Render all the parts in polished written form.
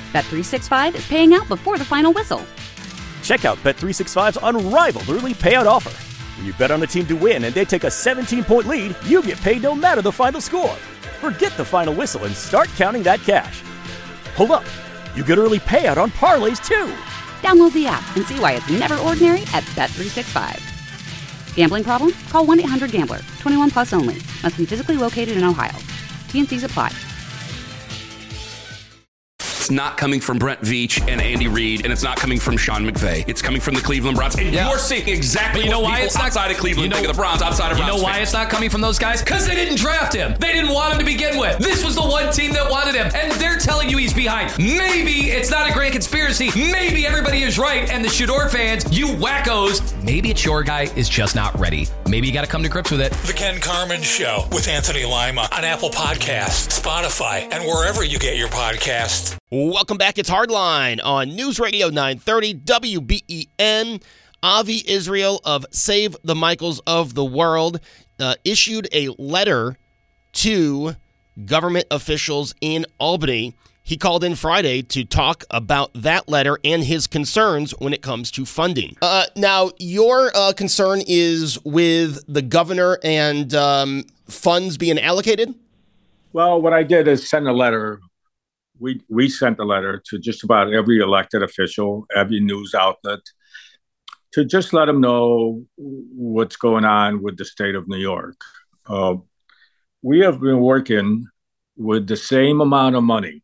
Bet365 is paying out before the final whistle. Check out Bet365's unrivaled early payout offer. When you bet on a team to win and they take a 17-point lead, you get paid no matter the final score. Forget the final whistle and start counting that cash. Hold up. You get early payout on parlays, too. Download the app and see why it's never ordinary at Bet365. Gambling problem? Call 1-800-GAMBLER. 21 plus only. Must be physically located in Ohio. T&Cs apply. It's not coming from Brent Veach and Andy Reid, and it's not coming from Sean McVay. It's coming from the Cleveland Browns. And you're seeing exactly what people outside of Cleveland think of the Browns, outside of Browns. You know why it's not coming from those guys? Because they didn't draft him. They didn't want him to begin with. This was the one team that wanted him, and they're telling you he's behind. Maybe it's not a grand conspiracy. Maybe everybody is right, and the Shador fans, you wackos, maybe it's your guy is just not ready. Maybe you got to come to grips with it. The Ken Carman Show with Anthony Lima on Apple Podcasts, Spotify, and wherever you get your podcasts. Welcome back. It's Hardline on News Radio 930 WBEN. Avi Israel of Save the Michaels of the World issued a letter to government officials in Albany. He called in Friday to talk about that letter and his concerns when it comes to funding. Now, your concern is with the governor and funds being allocated? Well, what I did is send a letter. We sent a letter to just about every elected official, every news outlet, to just let them know what's going on with the state of New York. We have been working with the same amount of money,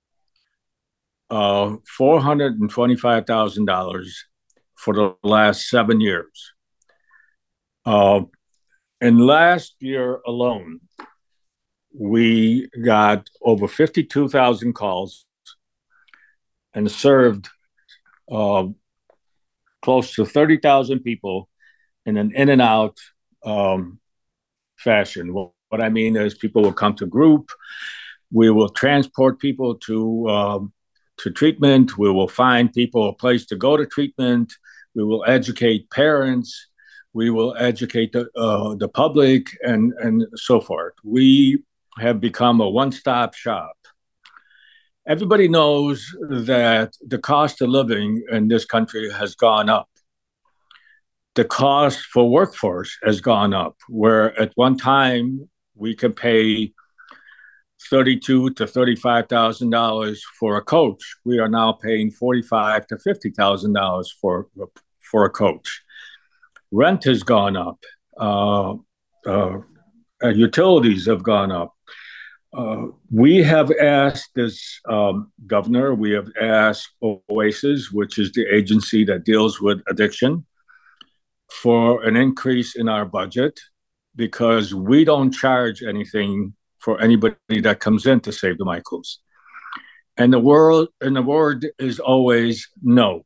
$425,000 for the last 7 years. And last year alone, we got over 52,000 calls and served close to 30,000 people in an in and out fashion. What I mean is people will come to group. We will transport people to treatment. We will find people a place to go to treatment. We will educate parents. We will educate the public and so forth. We have become a one-stop shop. Everybody knows that the cost of living in this country has gone up. The cost for workforce has gone up, where at one time we could pay $32,000 to $35,000 for a coach. We are now paying $45,000 to $50,000 for a coach. Rent has gone up. Utilities have gone up. We have asked this governor, we have asked OASIS, which is the agency that deals with addiction, for an increase in our budget because we don't charge anything for anybody that comes in to Save the Michaels. And the word is always no.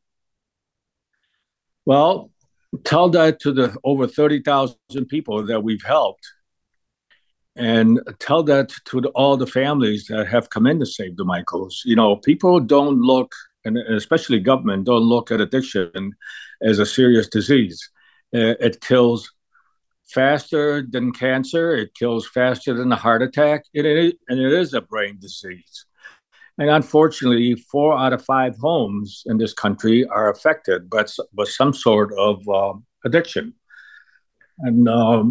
Well, tell that to the over 30,000 people that we've helped. And tell that to all the families that have come in to Save the Michaels. You know, people don't look, and especially government, don't look at addiction as a serious disease. It kills faster than cancer. It kills faster than a heart attack. And it is a brain disease. And unfortunately, 4 out of 5 homes in this country are affected by some sort of addiction. And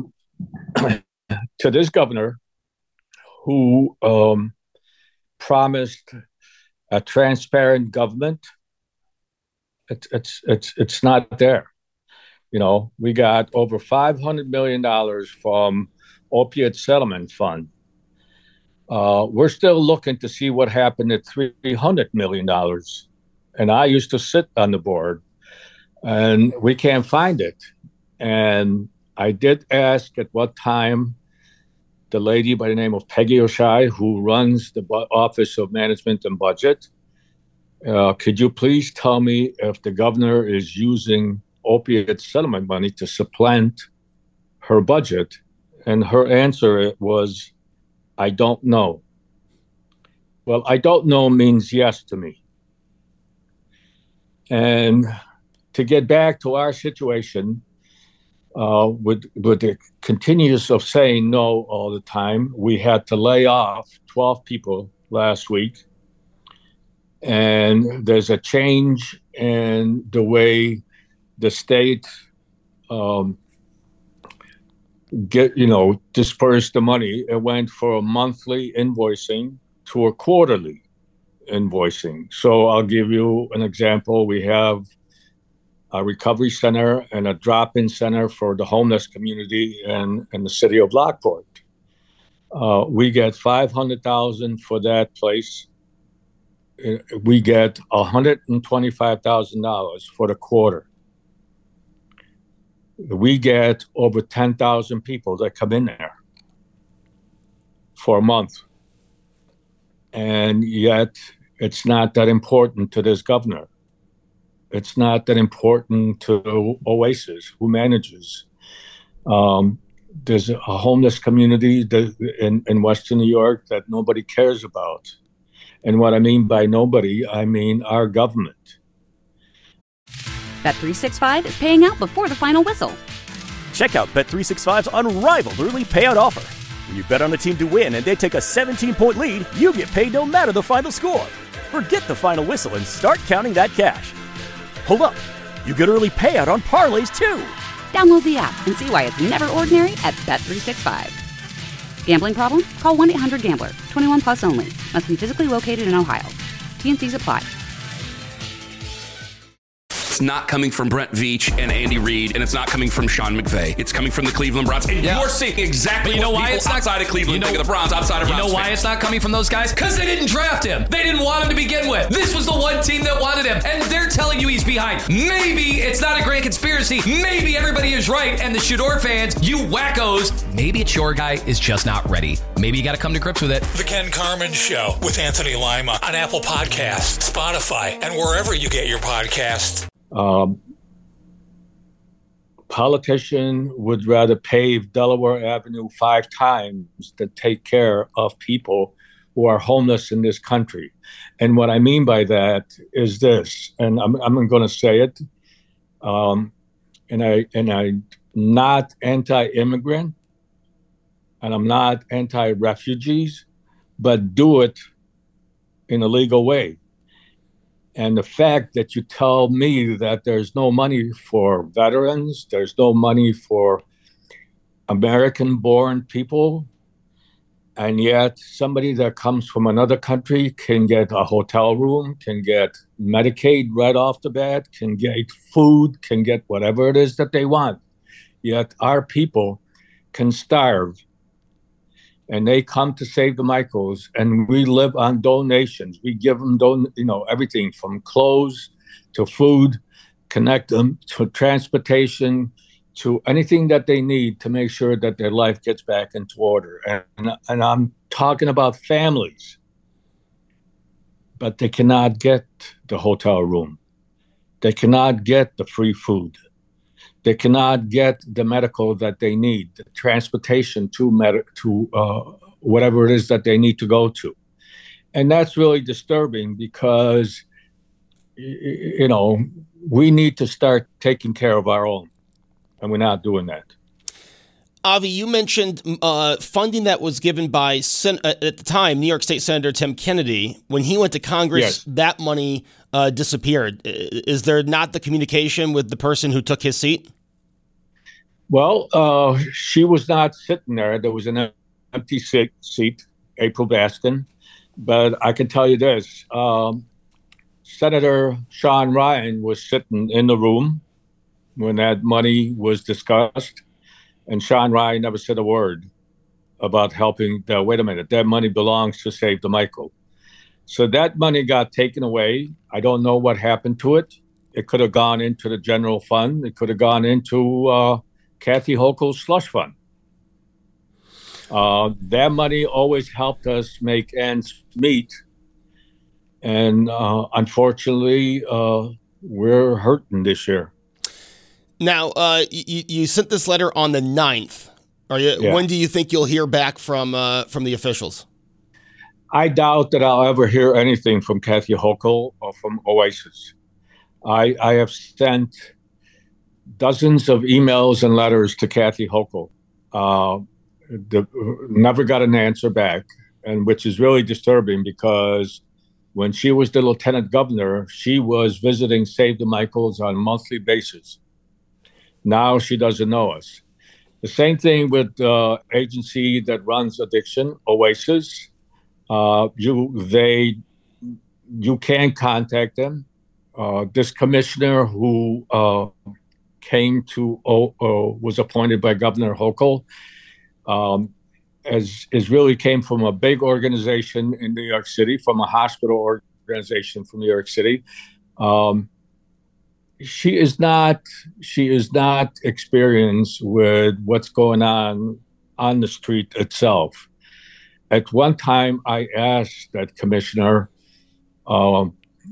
to this governor who promised a transparent government, it's not there. You know, we got over $500 million from Opiate Settlement Fund. We're still looking to see what happened at $300 million. And I used to sit on the board, and we can't find it. And I did ask at what time the lady by the name of Peggy O'Shea, who runs the Office of Management and Budget, could you please tell me if the governor is using opiate settlement money to supplant her budget? And her answer was, I don't know. Well, I don't know means yes to me. And to get back to our situation, with the continuous of saying no all the time, we had to lay off 12 people last week. And And there's a change in the way the state disperse the money. It went from a monthly invoicing to a quarterly invoicing. So I'll give you an example. We have a recovery center and a drop-in center for the homeless community in the city of Lockport. We get $500,000 for that place. We get $125,000 for the quarter. We get over 10,000 people that come in there for a month. And yet it's not that important to this governor. It's not that important to Oasis, who manages. There's a homeless community in Western New York that nobody cares about. And what I mean by nobody, I mean our government. Bet365 is paying out before the final whistle. Check out Bet365's unrivaled early payout offer. When you bet on a team to win and they take a 17-point lead, you get paid no matter the final score. Forget the final whistle and start counting that cash. Hold up. You get early payout on parlays, too. Download the app and see why it's never ordinary at Bet365. Gambling problem? Call 1-800-GAMBLER. 21 plus only. Must be physically located in Ohio. T&Cs apply. It's not coming from Brent Veach and Andy Reid, and it's not coming from Sean McVay. It's coming from the Cleveland Browns. And you're seeing exactly you know what why people it's not, outside of Cleveland think of the Browns, outside of Browns. You know why fans. it's not coming from those guys? Because they didn't draft him. They didn't want him to begin with. This was the one team that wanted him, and they're telling you he's behind. Maybe it's not a grand conspiracy. Maybe everybody is right, and the Shador fans, you wackos, maybe it's your guy is just not ready. Maybe you got to come to grips with it. The Ken Carman Show with Anthony Lima on Apple Podcasts, Spotify, and wherever you get your podcasts. Politician would rather pave Delaware Avenue 5 times than take care of people who are homeless in this country. And what I mean by that is this, and I'm going to say it, and I'm not anti-immigrant, and I'm not anti-refugees, but do it in a legal way. And the fact that you tell me that there's no money for veterans, there's no money for American-born people, and yet somebody that comes from another country can get a hotel room, can get Medicaid right off the bat, can get food, can get whatever it is that they want. Yet our people can starve. And they come to Save the Michaels, and we live on donations. We give them everything from clothes to food, connect them to transportation, to anything that they need to make sure that their life gets back into order. And I'm talking about families, but they cannot get the hotel room. They cannot get the free food. They cannot get the medical that they need, the transportation to whatever it is that they need to go to. And that's really disturbing because, we need to start taking care of our own, and we're not doing that. Avi, you mentioned funding that was given by, at the time, New York State Senator Tim Kennedy. When he went to Congress, yes, that money disappeared. Is there not the communication with the person who took his seat? Well, she was not sitting there. There was an empty seat, April Baskin. But I can tell you this, Senator Sean Ryan was sitting in the room when that money was discussed. And Sean Ryan never said a word about helping. Wait a minute, that money belongs to Save the Michael. So that money got taken away. I don't know what happened to it. It could have gone into the general fund. It could have gone into Kathy Hochul's slush fund. That money always helped us make ends meet. And unfortunately, we're hurting this year. Now, you sent this letter on the 9th. Yeah. When do you think you'll hear back from the officials? I doubt that I'll ever hear anything from Kathy Hochul or from Oasis. I have sent dozens of emails and letters to Kathy Hochul. Never got an answer back, and which is really disturbing because When she was the lieutenant governor, she was visiting Save the Michaels on a monthly basis. Now she doesn't know us. The same thing with the agency that runs addiction, Oasis. You can contact them. This commissioner who was appointed by Governor Hochul, really came from a big organization in New York City, from a hospital organization from New York City. She is not experienced with what's going on the street itself. At one time, I asked that commissioner, do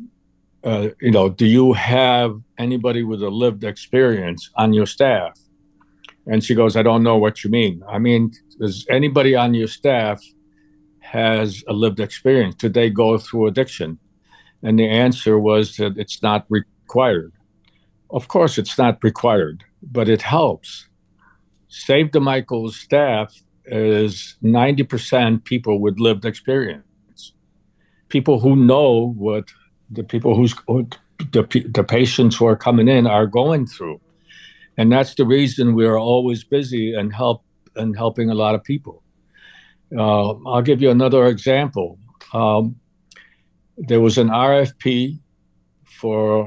you have anybody with a lived experience on your staff? And she goes, I don't know what you mean. I mean, does anybody on your staff has a lived experience? Did they go through addiction? And the answer was that it's not required. Of course, it's not required, but it helps. Save the Michaels staff is 90% people with lived experience. People who know what the patients who are coming in are going through. And that's the reason we are always busy and helping a lot of people. I'll give you another example. There was an RFP for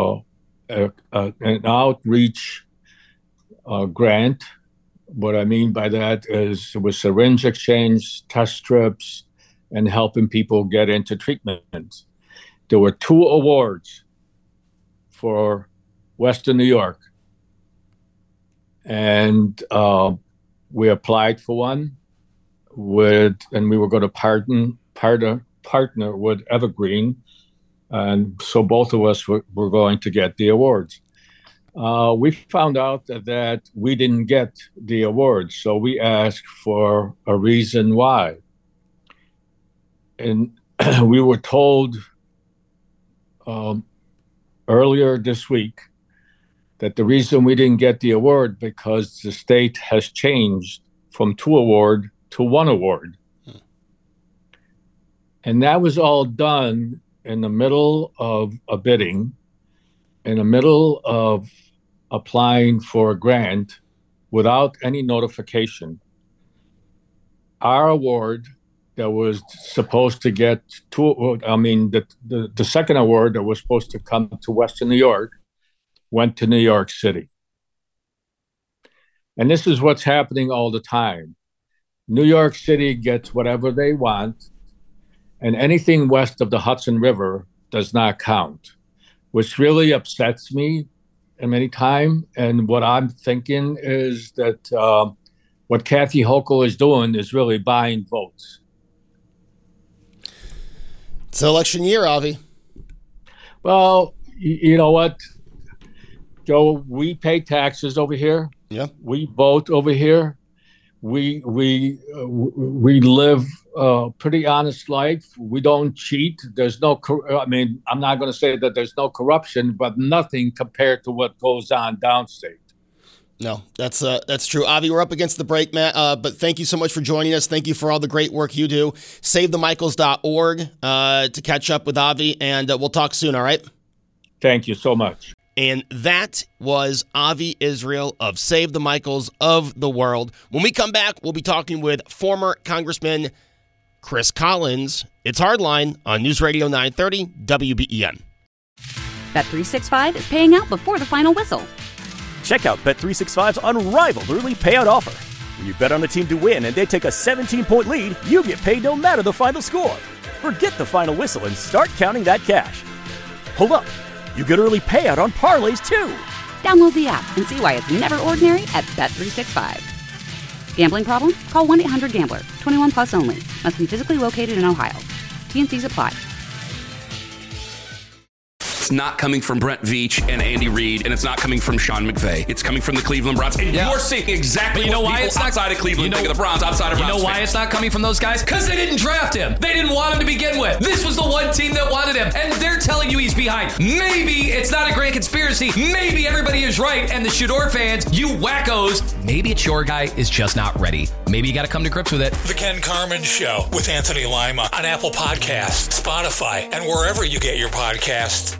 an outreach grant. What I mean by that is it was syringe exchange, test strips, and helping people get into treatment. There were 2 awards for Western New York. And we applied for one and we were going to partner with Evergreen. And so both of us were going to get the awards. We found out that we didn't get the awards, so we asked for a reason why. And we were told earlier this week that the reason we didn't get the award because the state has changed from 2 award to 1 award. And that was all done in the middle of a bidding, in the middle of applying for a grant without any notification. Our award that was supposed to get the second award that was supposed to come to Western New York went to New York City. And this is what's happening all the time. New York City gets whatever they want, and anything west of the Hudson River does not count, which really upsets me many times. And what I'm thinking is that what Kathy Hochul is doing is really buying votes. It's election year, Avi. Well, you know what, Joe? We pay taxes over here. Yeah. We vote over here. We live a pretty honest life. We don't cheat. There's no. I'm not going to say that there's no corruption, but nothing compared to what goes on downstate. No, that's true. Avi, we're up against the break, Matt, but thank you so much for joining us. Thank you for all the great work you do. SaveTheMichaels.org to catch up with Avi, and we'll talk soon, all right? Thank you so much. And that was Avi Israel of Save the Michaels of the World. When we come back, we'll be talking with former Congressman Chris Collins. It's Hardline on News Radio 930 WBEN. Bet365 is paying out before the final whistle. Check out Bet365's unrivaled early payout offer. When you bet on a team to win and they take a 17-point lead, you get paid no matter the final score. Forget the final whistle and start counting that cash. Hold up. You get early payout on parlays, too. Download the app and see why it's never ordinary at Bet365. Gambling problem? Call 1-800-GAMBLER. 21 plus only. Must be physically located in Ohio. T&Cs apply. it's not coming from Brent Veach and Andy Reid, and it's not coming from Sean McVay. It's coming from the Cleveland Browns. And you're seeing exactly what people outside of Cleveland think of the Browns, outside of Browns. You know why fans. it's not coming from those guys? Because they didn't draft him. They didn't want him to begin with. This was the one team that wanted him, and they're telling you he's behind. Maybe it's not a grand conspiracy. Maybe everybody is right, and the Shador fans, you wackos, maybe it's your guy is just not ready. Maybe you got to come to grips with it. The Ken Carman Show with Anthony Lima on Apple Podcasts, Spotify, and wherever you get your podcasts.